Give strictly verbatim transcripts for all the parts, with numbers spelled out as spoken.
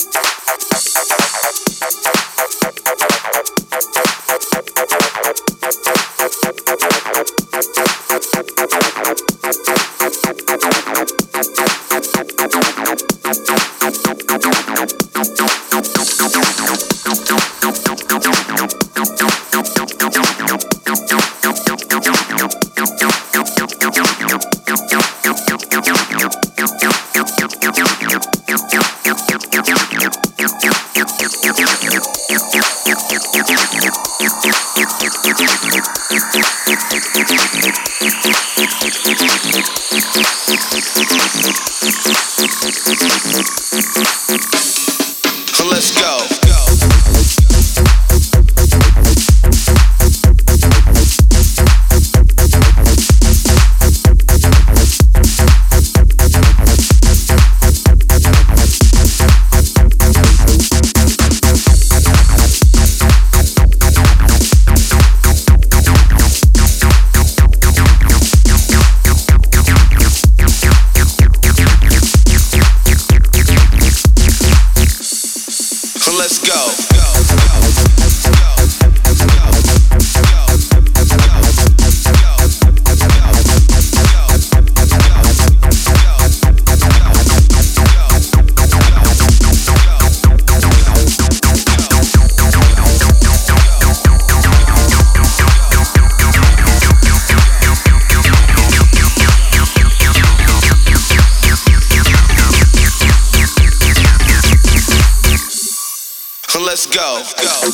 Let's go.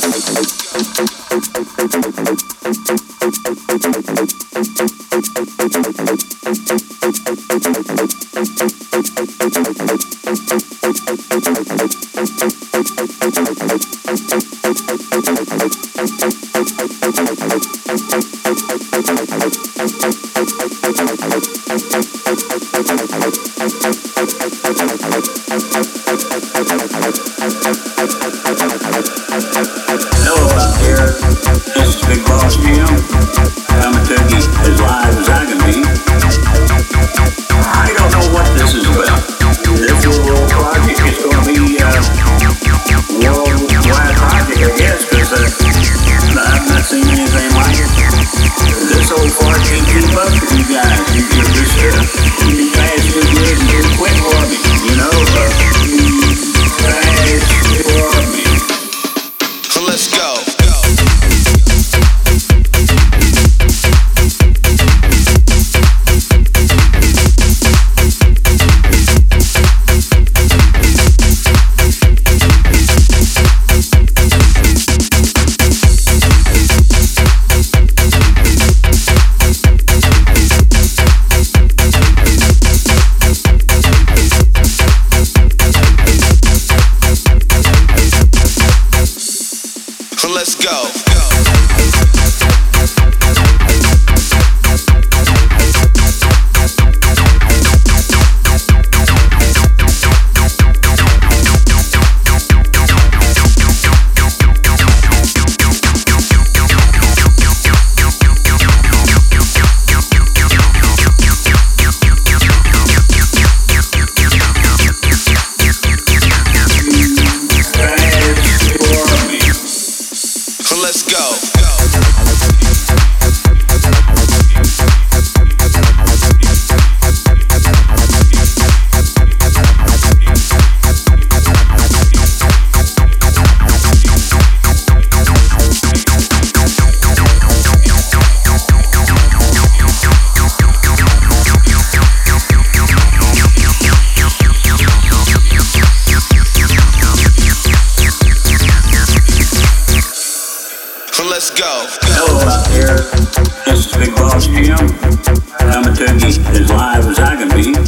Let's go. Hello out there. This is Big Boss Jim. Coming to you as live as I can be.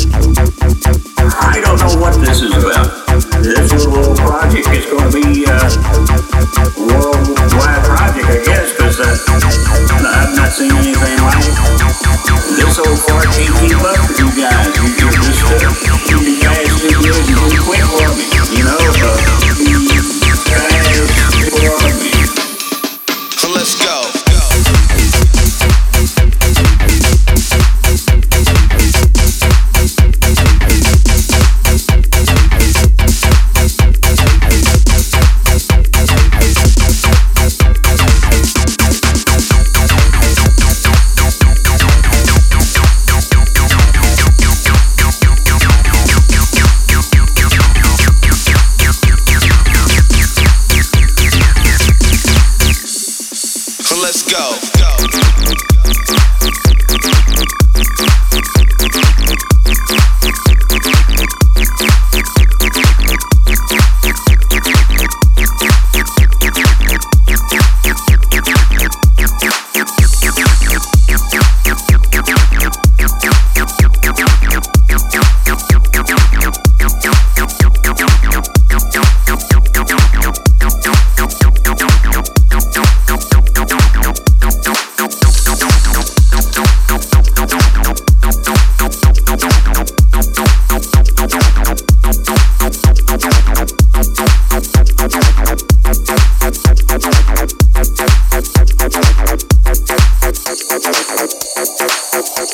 I don't know what this is about. This little project is going to be a worldwide project, I guess, because uh, I've not seen anything like it. This old fart can't keep up with you guys. You do this stuff. You guys do good. You do quick for me. You know, uh, you guys for me. Let's go.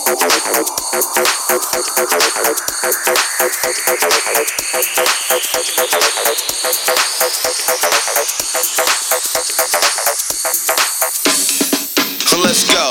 Let's go.